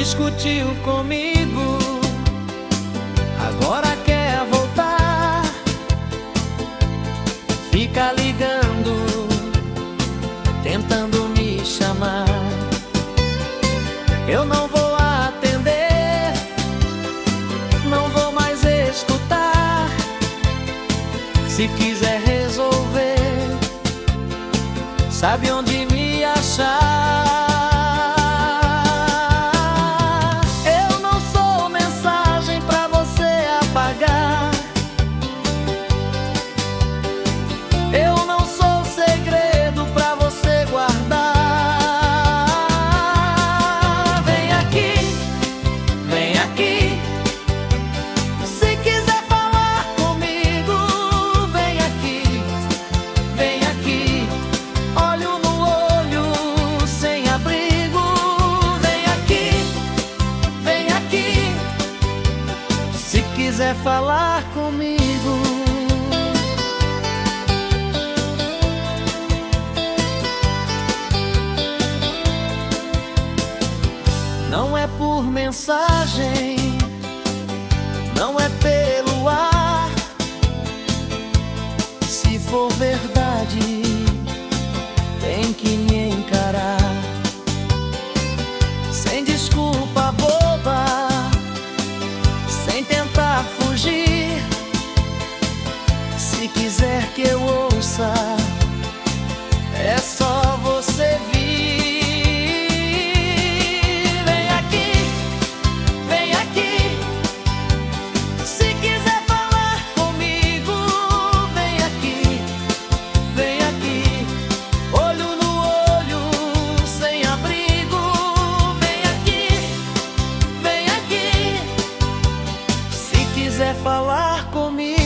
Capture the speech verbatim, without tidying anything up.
discutiu comigo, agora quer voltar. Fica ligando, tentando me chamar. Eu não vou atender, não vou mais escutar. Se quiser resolver, sabe onde me achar. Eu não sou mensagem pra você apagar. Eu não sou segredo pra você guardar. Vem aqui, vem aqui. Se quiser falar comigo, vem aqui, vem aqui. Olho no olho, sem abrigo. Vem aqui, vem aqui. Se quiser falar comigo. Não é por mensagem, não é pelo ar. Se for verdade, tem que me encarar. Sem desculpa boba, sem tentar fugir. Se quiser que eu ouça, é só você vir. Quiser falar comigo.